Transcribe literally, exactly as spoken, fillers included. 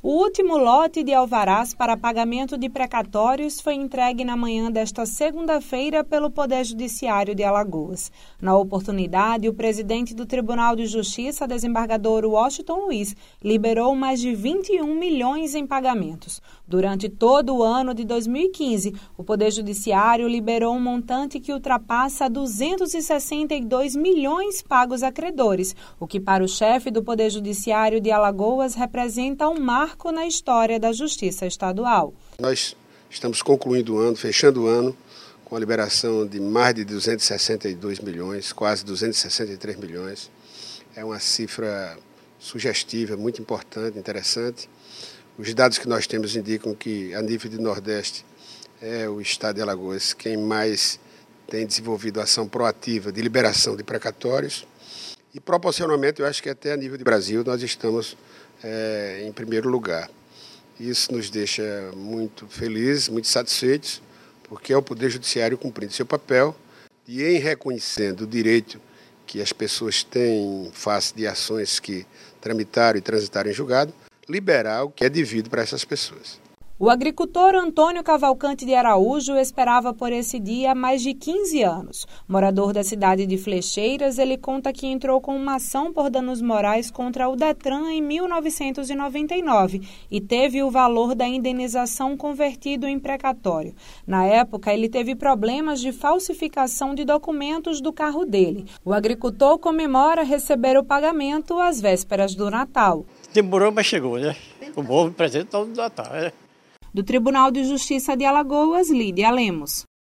O último lote de alvarás para pagamento de precatórios foi entregue na manhã desta segunda-feira pelo Poder Judiciário de Alagoas. Na oportunidade, o presidente do Tribunal de Justiça, desembargador Washington Luiz, liberou mais de vinte e um milhões em pagamentos. Durante todo o ano de dois mil e quinze, o Poder Judiciário liberou um montante que ultrapassa duzentos e sessenta e dois milhões pagos a credores, o que para o chefe do Poder Judiciário de Alagoas representa um marco na história da Justiça Estadual. Nós estamos concluindo o ano, fechando o ano, com a liberação de mais de duzentos e sessenta e dois milhões, quase duzentos e sessenta e três milhões. É uma cifra sugestiva, muito importante, interessante. Os dados que nós temos indicam que, a nível de Nordeste, é o estado de Alagoas quem mais tem desenvolvido ação proativa de liberação de precatórios. E, proporcionalmente, eu acho que até a nível de Brasil, nós estamos é, em primeiro lugar. Isso nos deixa muito felizes, muito satisfeitos, porque é o Poder Judiciário cumprindo seu papel e em reconhecendo o direito que as pessoas têm face de ações que tramitaram e transitaram em julgado, liberar o que é devido para essas pessoas. O agricultor Antônio Cavalcante de Araújo esperava por esse dia há mais de quinze anos. Morador da cidade de Flecheiras, ele conta que entrou com uma ação por danos morais contra o Detran em mil novecentos e noventa e nove e teve o valor da indenização convertido em precatório. Na época, ele teve problemas de falsificação de documentos do carro dele. O agricultor comemora receber o pagamento às vésperas do Natal. Demorou, mas chegou, né? O bom presente todo do Natal, né? Do Tribunal de Justiça de Alagoas, Lídia Lemos.